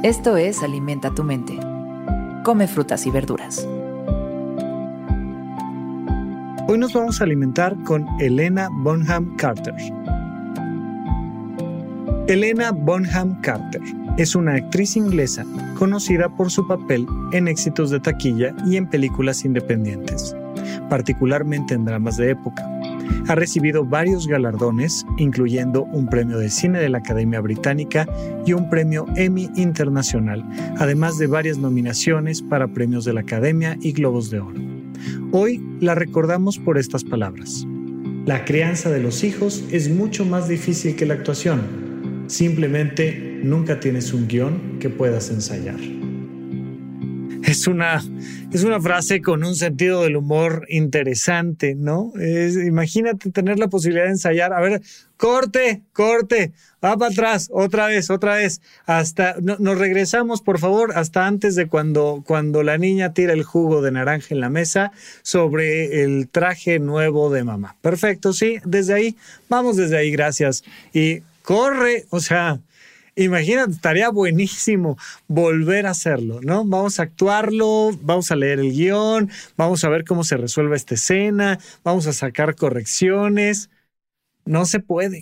Esto es Alimenta tu mente. Come frutas y verduras. Hoy nos vamos a alimentar con Helena Bonham Carter. Helena Bonham Carter es una actriz inglesa conocida por su papel en éxitos de taquilla y en películas independientes, particularmente en dramas de época. Ha recibido varios galardones, incluyendo un premio de cine de la Academia Británica y un premio Emmy Internacional, además de varias nominaciones para premios de la Academia y Globos de Oro. Hoy la recordamos por estas palabras: la crianza de los hijos es mucho más difícil que la actuación. Simplemente nunca tienes un guión que puedas ensayar. Es una frase con un sentido del humor interesante, ¿no? Imagínate tener la posibilidad de ensayar. A ver, corte, va para atrás, otra vez. Nos regresamos, por favor, hasta antes de cuando la niña tira el jugo de naranja en la mesa sobre el traje nuevo de mamá. Perfecto, sí, vamos desde ahí, gracias. Y corre, imagínate, estaría buenísimo volver a hacerlo, ¿no? Vamos a actuarlo, vamos a leer el guión, vamos a ver cómo se resuelve esta escena, vamos a sacar correcciones. No se puede.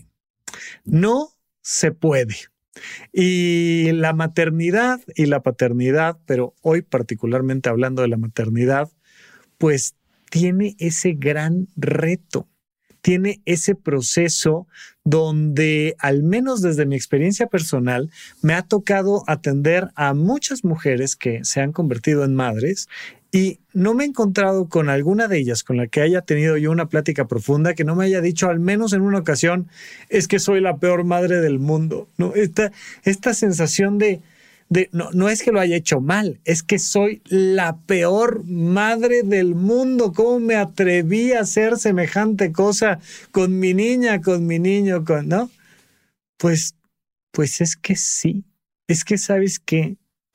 Y la maternidad y la paternidad, pero hoy particularmente hablando de la maternidad, pues tiene ese gran reto. Tiene ese proceso donde, al menos desde mi experiencia personal, me ha tocado atender a muchas mujeres que se han convertido en madres y no me he encontrado con alguna de ellas con la que haya tenido yo una plática profunda que no me haya dicho, al menos en una ocasión, es que soy la peor madre del mundo, ¿no? Esta sensación no es que lo haya hecho mal, es que soy la peor madre del mundo. ¿Cómo me atreví a hacer semejante cosa con mi niña, con mi niño, ¿no? Pues es que sí. Es que sabes que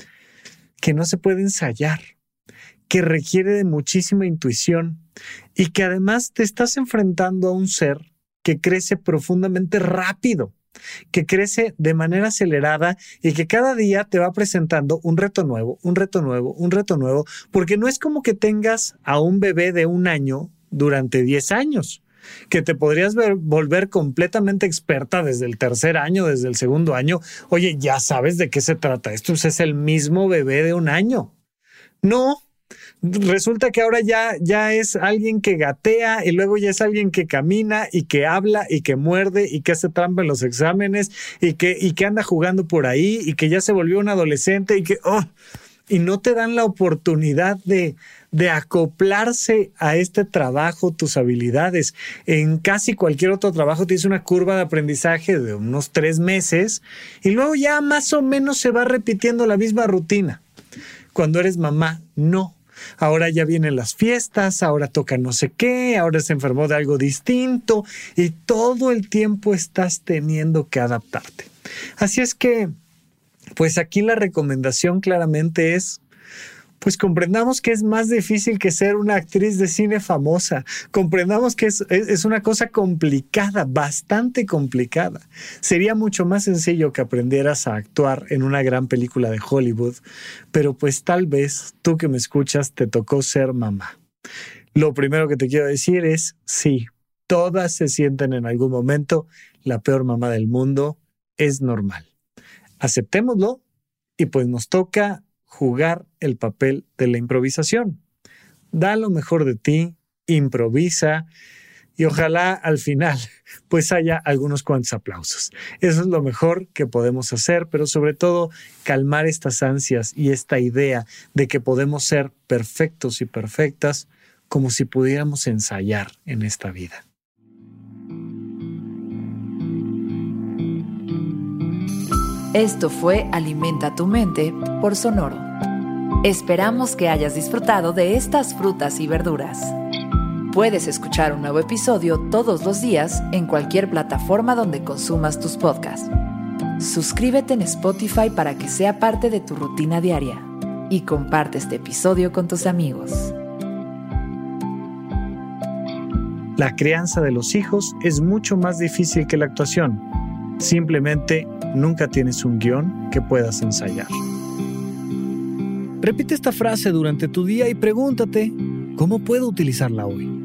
no se puede ensayar, que requiere de muchísima intuición y que además te estás enfrentando a un ser que crece profundamente rápido, que crece de manera acelerada y que cada día te va presentando un reto nuevo, porque no es como que tengas a un bebé de 1 año durante 10 años, que te podrías volver completamente experta desde el 3er año, desde el 2º año. Oye, ya sabes de qué se trata. Esto es el mismo bebé de 1 año. No. Resulta que ahora ya es alguien que gatea y luego ya es alguien que camina y que habla y que muerde y que hace trampa en los exámenes y que anda jugando por ahí y que ya se volvió un adolescente y no te dan la oportunidad de acoplarse a este trabajo, tus habilidades. En casi cualquier otro trabajo tienes una curva de aprendizaje de unos 3 meses y luego ya más o menos se va repitiendo la misma rutina. Cuando eres mamá, no. Ahora ya vienen las fiestas, ahora toca no sé qué, ahora se enfermó de algo distinto y todo el tiempo estás teniendo que adaptarte. Así es que, pues aquí la recomendación claramente es, pues comprendamos que es más difícil que ser una actriz de cine famosa. Comprendamos que es una cosa complicada, bastante complicada. Sería mucho más sencillo que aprendieras a actuar en una gran película de Hollywood, pero pues tal vez tú que me escuchas te tocó ser mamá. Lo primero que te quiero decir es, sí, todas se sienten en algún momento la peor mamá del mundo, es normal. Aceptémoslo y pues nos toca jugar el papel de la improvisación. Da lo mejor de ti, improvisa y ojalá al final pues haya algunos cuantos aplausos. Eso es lo mejor que podemos hacer, pero sobre todo calmar estas ansias y esta idea de que podemos ser perfectos y perfectas como si pudiéramos ensayar en esta vida. Esto fue Alimenta tu mente por Sonoro. Esperamos que hayas disfrutado de estas frutas y verduras. Puedes escuchar un nuevo episodio todos los días en cualquier plataforma donde consumas tus podcasts. Suscríbete en Spotify para que sea parte de tu rutina diaria y comparte este episodio con tus amigos. La crianza de los hijos es mucho más difícil que la actuación. Simplemente nunca tienes un guión que puedas ensayar. Repite esta frase durante tu día y pregúntate, ¿cómo puedo utilizarla hoy?